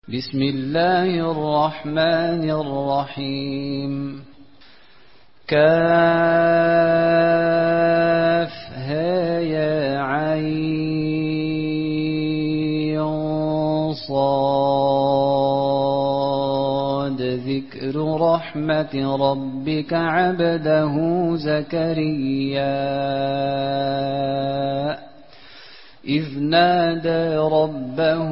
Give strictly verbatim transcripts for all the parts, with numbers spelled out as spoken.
بسم الله الرحمن الرحيم. كافها يا عين صاد ذكر رحمة ربك عبده زكريا إذ نادى ربه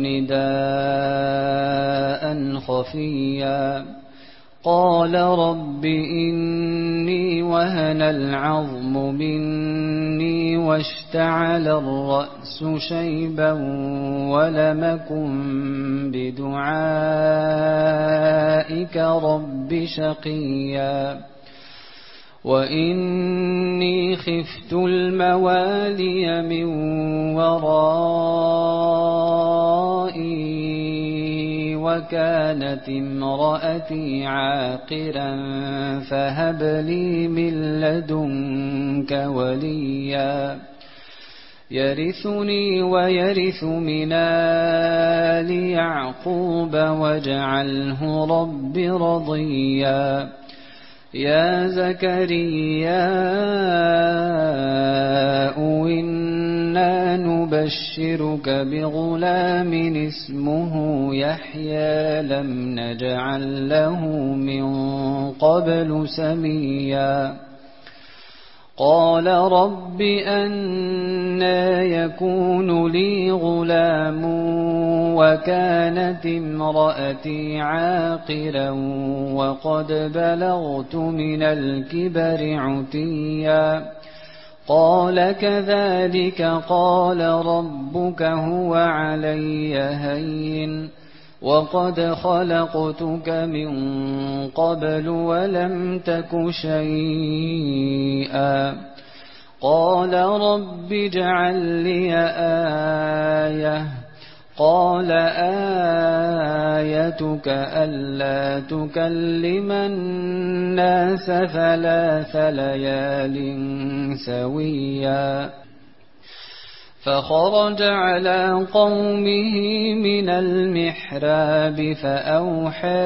نداء خفيا قال رب إني وهن العظم مني واشتعل الرأس شيبا ولم أكن بدعائك رب شقيا وإني خفت الموالي من ورائي وكانت امرأتي عاقرا فهب لي من لدنك وليا يرثني ويرث من آل يعقوب واجعله رب رضيا يا زكريا إنا نبشرك بغلام اسمه يحيى لم نجعل له من قبل سميا قال رب أنى يكون لي غلام وكانت امرأتي عاقرا وقد بلغت من الكبر عتيا قال كذلك قال ربك هو علي هين وقد خلقتك من قبل ولم تك شيئا قال رب اجعل لي آية قال آيتك ألا تكلم الناس ثلاث ليال سويا فخرج على قومه من المحراب فأوحى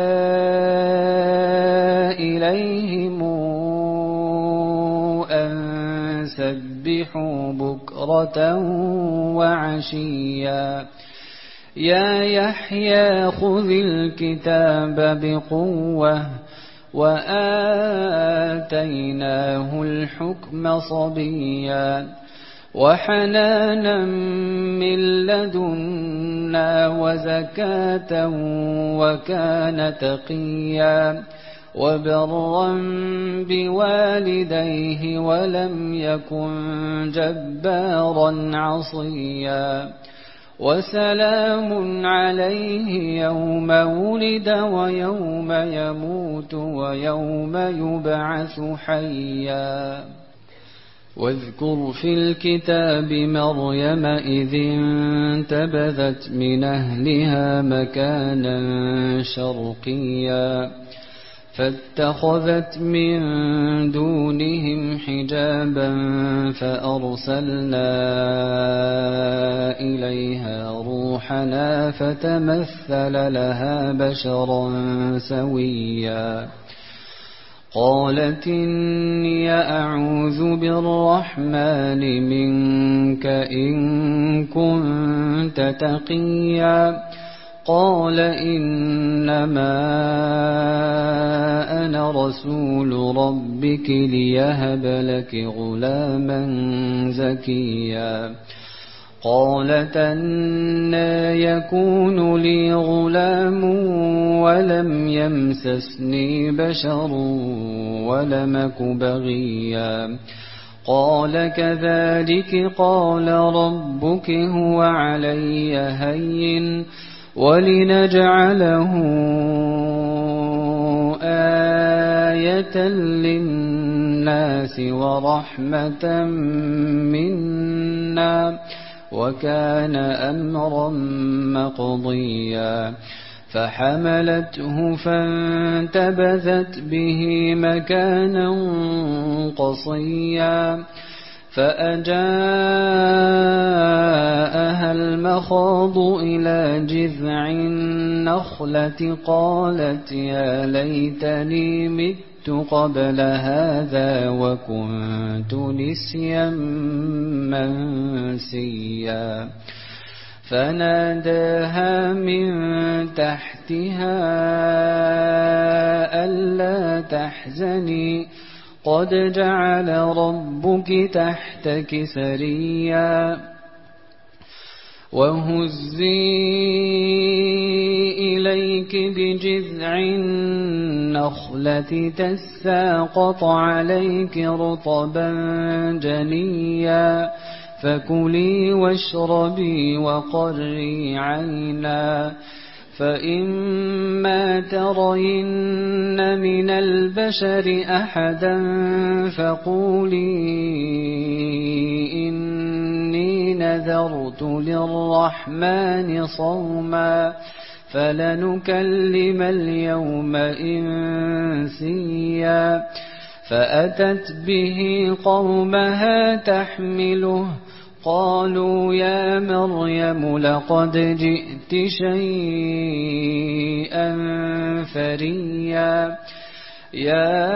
إليهم أن سبحوا بكرة وعشيا يا يحيى خذ الكتاب بقوة وآتيناه الحكم صبيا وحنانا من لدنا وزكاة وكان تقيا وبرا بوالديه ولم يكن جبارا عصيا وسلام عليه يوم ولد ويوم يموت ويوم يبعث حيا واذكر في الكتاب مريم إذ انتبذت من أهلها مكانا شرقيا فاتخذت من دونهم حجابا فأرسلنا إليها روحنا فتمثل لها بشرا سويا قالت إني أعوذ بالرحمن منك إن كنت تقيا قال إنما أنا رسول ربك ليهب لك غلاما زكيا قالت أنى يكون لي غلام ولم يمسسني بشر ولم أك بغيا قال كذلك قال ربك هو علي هين ولنجعله آية للناس ورحمة منا وكان أمرا مقضيا فحملته فانتبذت به مكانا قصيا فأجاءها المخاض إلى جذع النخلة قالت يا ليتني مت قبل هذا وكنت نسيا منسيا فناداها من تحتها ألا تحزني قد جعل ربك تحتك سريا وهزي إليك بجذع النخلة تساقط عليك رطبا جنيا فكلي واشربي وقري عينا فإما ترين من البشر أحدا فقولي إني نذرت للرحمن صوما فلنكلم اليوم إنسيا فأتت به قومها تحمله قالوا يا مريم لقد جئت شيئا فريا يا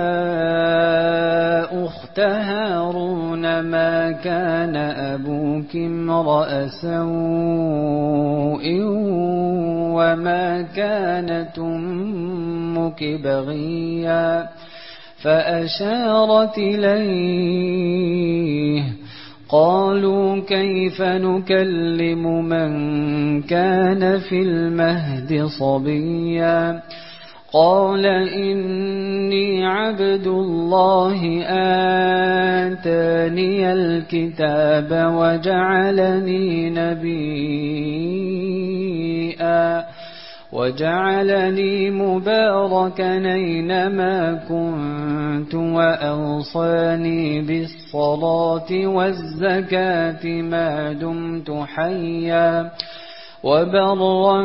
أخت هارون ما كان أبوك امرأ سوء وما كانت أمك بغيا فأشارت إليه قالوا كيف نكلم من كان في المهد صبيا قال إني عبد الله آتاني الكتاب وجعلني نبيا وجعلني مباركا أينما كنت وأوصاني بالصلاة والزكاة ما دمت حيا وبرا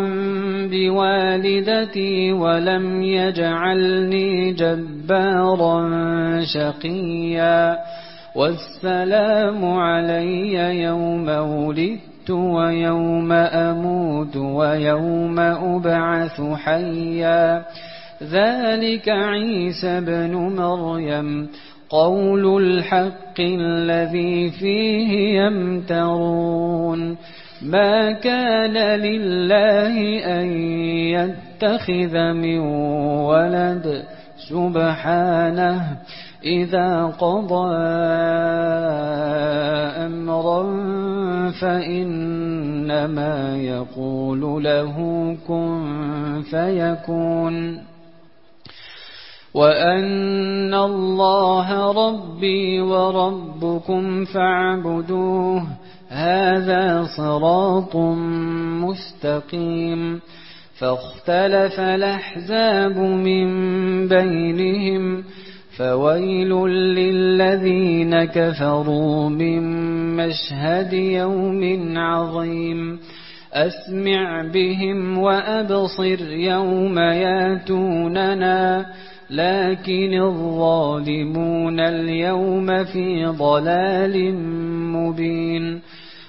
بوالدتي ولم يجعلني جبارا شقيا والسلام علي يوم ولدت ويوم أموت ويوم أبعث حيا ذلك عيسى بن مريم قول الحق الذي فيه يمترون ما كان لله أن يتخذ من ولد سبحانه إذا قضى أمرا فإنما يقول له كن فيكون وأن الله ربي وربكم فاعبدوه هذا صراط مستقيم فاختلف الأحزاب من بينهم فويل للذين كفروا من مشهد يوم عظيم أسمع بهم وأبصر يوم ياتوننا لكن الظالمون اليوم في ضلال مبين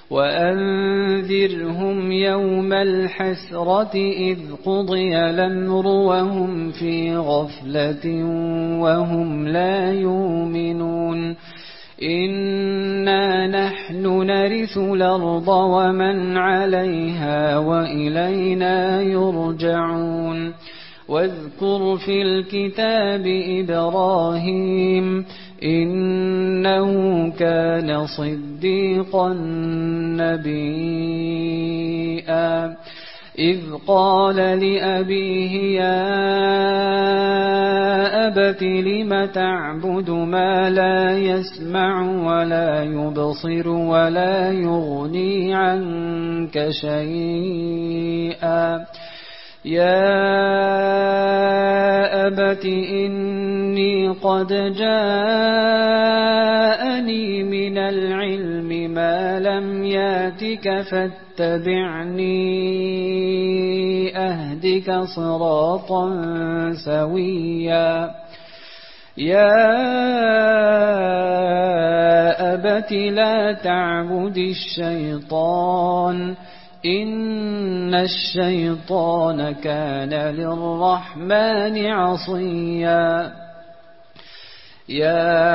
وأنذرهم يوم الحسرة إذ قضي الأمر وهم في غفلة وهم لا يؤمنون إنا نحن نرث الأرض ومن عليها وإلينا يرجعون واذكر في الكتاب إبراهيم إنه كان صديقا نبيا إذ قال لأبيه يا أبت لم تعبد ما لا يسمع ولا يبصر ولا يغني عنك شيئا يا أبت إني قد جاءني من العلم ما لم ياتك فاتبعني أهدك صراطا سويا يا أبت لا تعبد الشيطان إن الشيطان كان للرحمن عصيا يا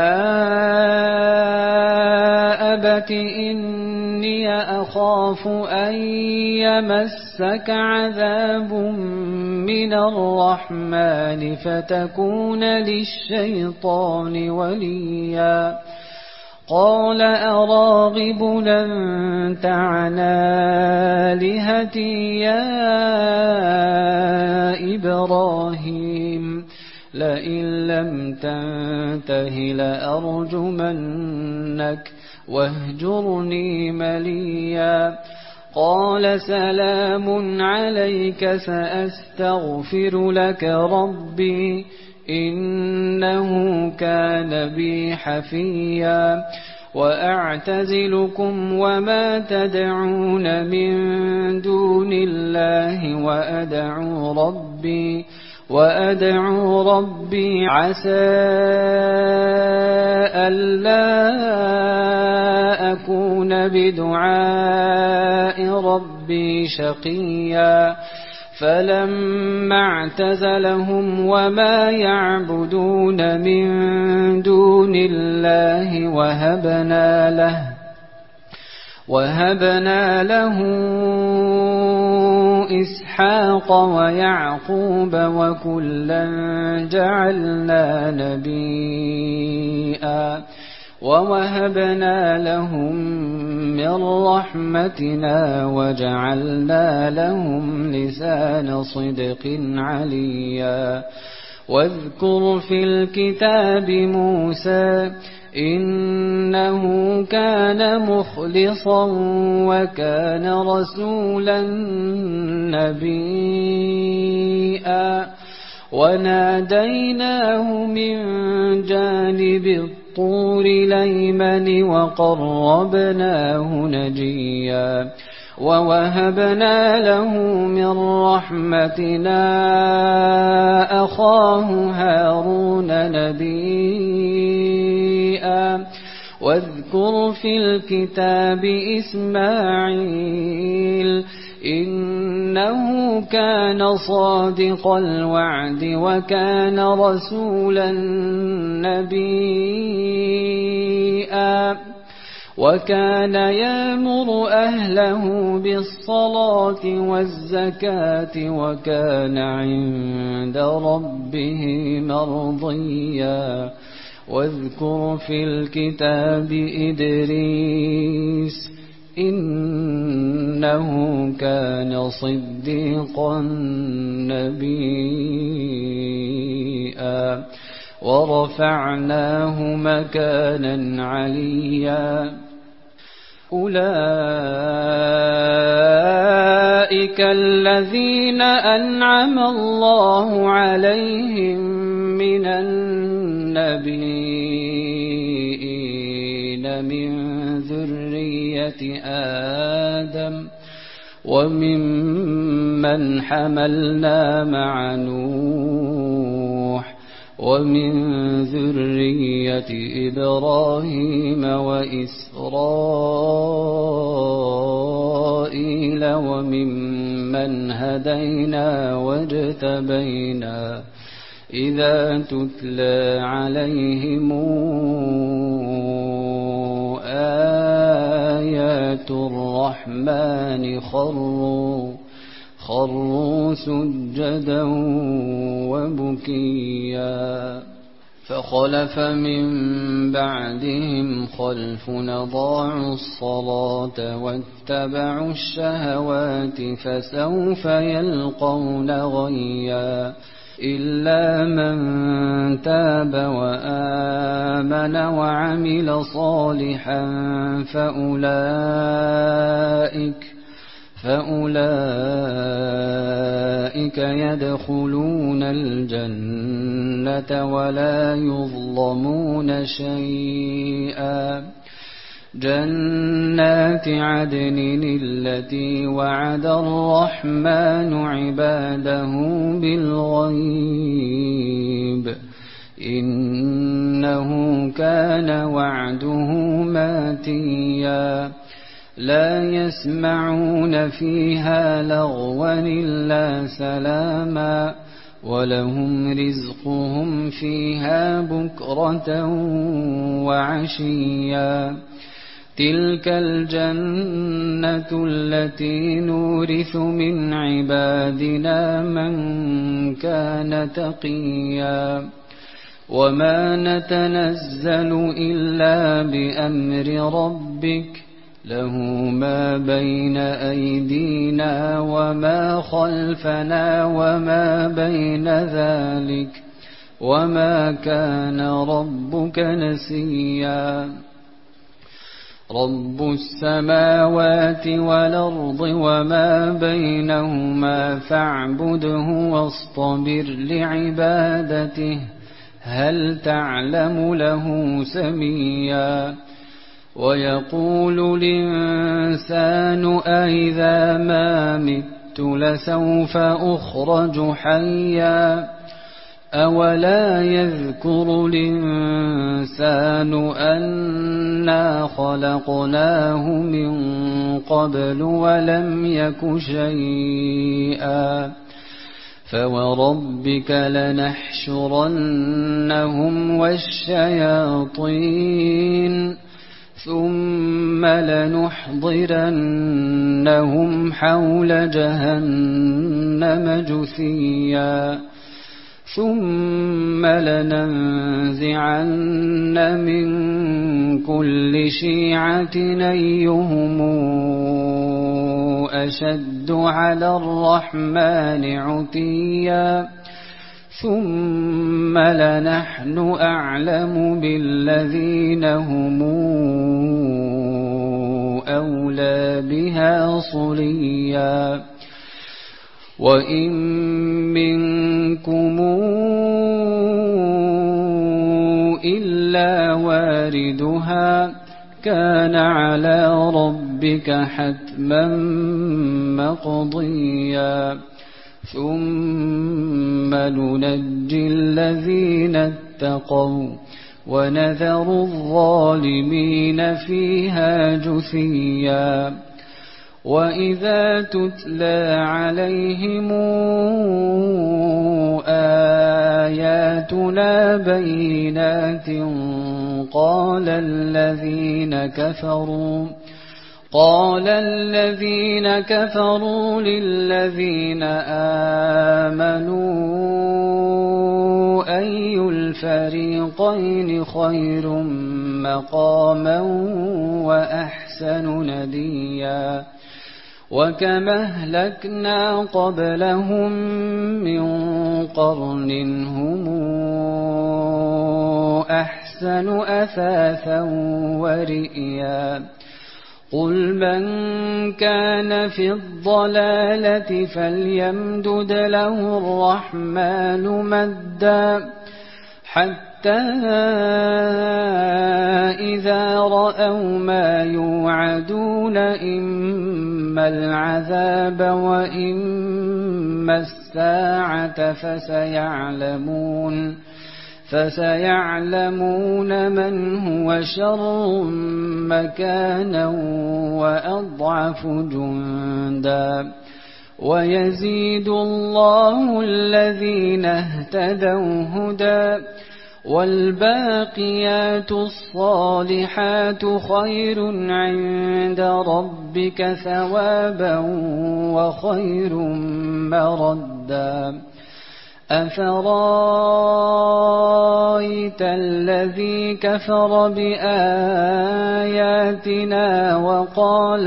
أبت إني أخاف أن يمسك عذاب من الرحمن فتكون للشيطان وليا قال أراغب أنت عن آلهتي يا إبراهيم لئن لم تنته لأرجمنك واهجرني مليا قال سلام عليك سأستغفر لك ربي إنه كان بي حفيا وأعتزلكم وما تدعون من دون الله وأدعو ربي وأدعو ربي عسى ألا أكون بدعاء ربي شقيا فلما اعتزلهم وما يعبدون من دون الله وهبنا له وهبنا له إسحاق ويعقوب وكلا جعلنا نبيا ووهبنا لهم من رحمتنا وجعلنا لهم لسان صدق عليا واذكر في الكتاب موسى إنه كان مخلصا وكان رسولا نبيا وناديناه من جانب الطور الأيمن وقربناه نجيا ووهبنا له من رحمتنا أخاه هارون نبيا واذكر في الكتاب إسماعيل إنه كان صادق الوعد وكان رسولا نبيا وكان يأمر أهله بالصلاة والزكاة وكان عند ربه مرضيا واذكر في الكتاب إدريس إنه كان صديقا نبيا ورفعناه مكانا عليا أولئك الذين أنعم الله عليهم من النبيين من ذرية آدم وممن حملنا مع نوح ومن ذرية إبراهيم وإسرائيل وممن هدينا واجتبينا إذا تتلى عليهم آيات الرحمن خروا خروا سجدا وبكيا فخلف من بعدهم خلف أضاعوا الصلاة واتبعوا الشهوات فسوف يلقون غيا إلا من تاب وآمن وعمل صالحا فأولئك فأولئك يدخلون الجنة ولا يظلمون شيئا جنات عدن التي وعد الرحمن عباده بالغيب إنه كان وعده ماتيا لا يسمعون فيها لغوا إلا سلاما ولهم رزقهم فيها بكرة وعشيا تلك الجنة التي نورث من عبادنا من كان تقيا وما نتنزل إلا بأمر ربك له ما بين أيدينا وما خلفنا وما بين ذلك وما كان ربك نسيا رب السماوات والأرض وما بينهما فاعبده واصطبر لعبادته هل تعلم له سميا ويقول الإنسان أإذا ما مت لسوف أخرج حيا أولا يذكر الإنسان أنا خلقناه من قبل ولم يك شيئا فوربك لنحشرنهم والشياطين ثم لنحضرنهم حول جهنم جثيا ثم لننزعن من كل شيعة أيهم أشد على الرحمن عتيا ثم لنحن أعلم بالذين هم أولى بها صليا وإن منكم إلا واردها كان على ربك حتما مقضيا ثم ننجي الذين اتقوا ونذر الظالمين فيها جثيا وإذا تتلى عليهم آياتنا بينات قال الذين كفروا قال الذين كفروا للذين آمنوا أي الفريقين خير مقاما وأحسن نديا وكم أهلكنا قبلهم من قرن هم أحسن أثاثا ورئيا قل من كان في الضلالة فليمدد له الرحمن مدا حتى إذا رأوا ما يوعدون إما العذاب وإما الساعة فسيعلمون فسيعلمون من هو شر مكانا وأضعف جندا ويزيد الله الذين اهتدوا هدى والباقيات الصالحات خير عند ربك ثوابا وخير مردا أفرايت الذي كفر بآياتنا وقال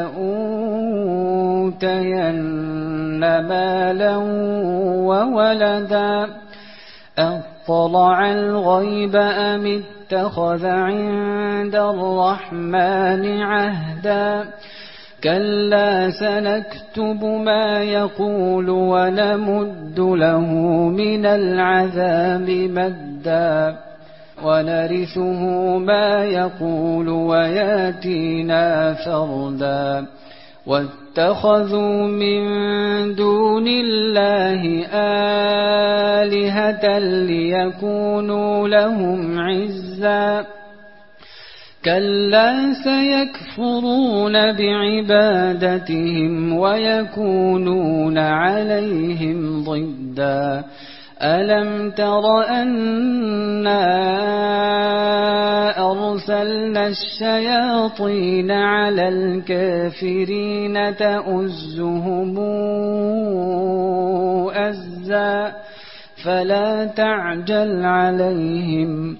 لأوتين مالا وولدا أطلع الغيب أم اتخذ عند الرحمن عهدا كلا سنكتب ما يقول ونمد له من العذاب مدا ونرثه ما يقول وياتينا فردا واتخذوا من دون الله آلهة ليكونوا لهم عزا كلا سيكفرون بعبادتهم ويكونون عليهم ضدا ألم تر أنا أرسلنا الشياطين على الكافرين تؤزهم أزا فلا تعجل عليهم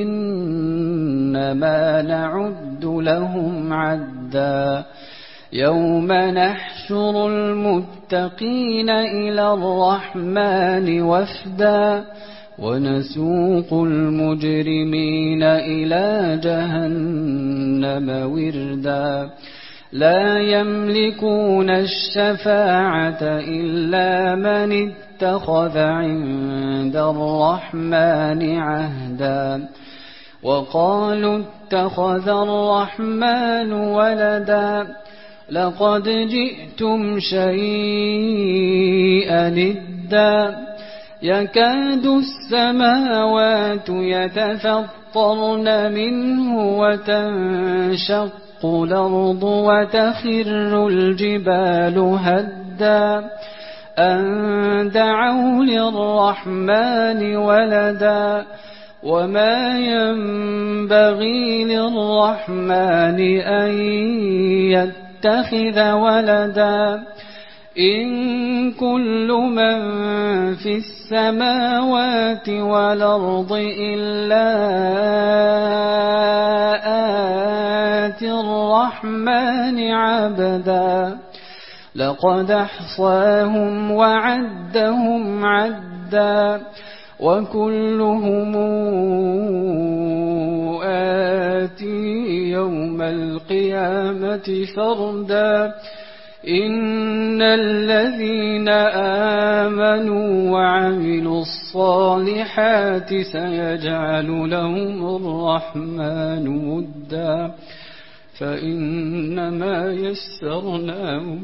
إنما نعد لهم عدا يوم نحشر المتقين إلى الرحمن وفدا ونسوق المجرمين إلى جهنم وردا لا يملكون الشفاعة إلا من اتخذ عند الرحمن عهدا وقالوا اتخذ الرحمن ولدا لقد جئتم شيئا إدا يكاد السماوات يتفطرن منه وتنشق الأرض وتخر الجبال هدا أن دعوا للرحمن ولدا وما ينبغي للرحمن أن يتخذ ولدا إن كل من في السماوات والأرض إلا آتي الرحمن عبدا لقد أحصاهم وعدهم عدا وكلهم آتي يوم القيامة فردا إن الذين آمنوا وعملوا الصالحات سيجعل لهم الرحمن ودا فإنما يسرناه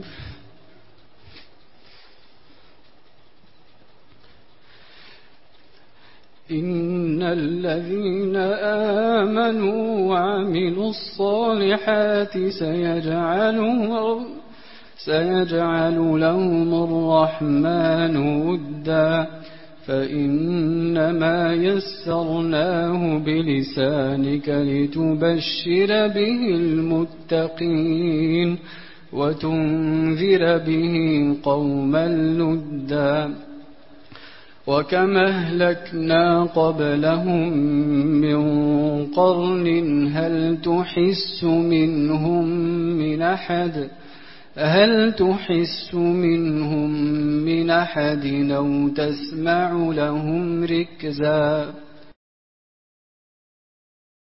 إن الذين آمنوا وعملوا الصالحات سيجعل سيجعل لهم الرحمن ودا فإنما يسرناه بلسانك لتبشر به المتقين وتنذر به قوما لدا وكم أهلكنا قبلهم من قرن هل تحس منهم من أحد هل تحس منهم من أحد أو تسمع لهم ركزا